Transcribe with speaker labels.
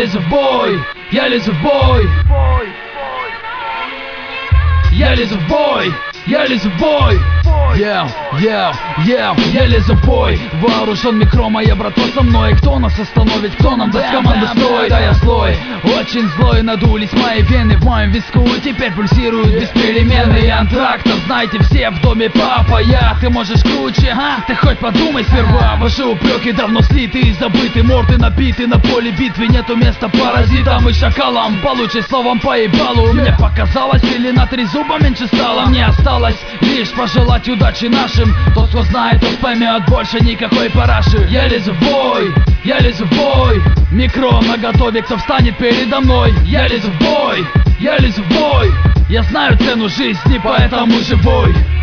Speaker 1: лезу в бой, я лезу в бой. Я лезу в бой, я лезу в бой. Я лезу в бой. Вооружен микро, моя братва со мной. Кто нас остановит, кто нам даст команду стой? Да, я злой, очень злой. Надулись мои вены, в моем виску теперь пульсируют беспеременные антрактор. Знаете все, в доме папа я. Ты можешь круче, а? Ты хоть подумай сперва. Ваши упреки давно слиты и забыты. Морды набиты, на поле битвы нету места паразитам и шакалам. Получай словом по ебалу. Мне показалось, или на 3 зуба меньше стало. Мне осталось лишь пожелать удачи нашим. Тот, кто знает, тот поймет, больше никакой параши. Я лезу в бой, я лезу в бой. Микро наготове, кто встанет передо мной. Я лезу в бой, я лезу в бой. Я знаю цену жизни, поэтому живой.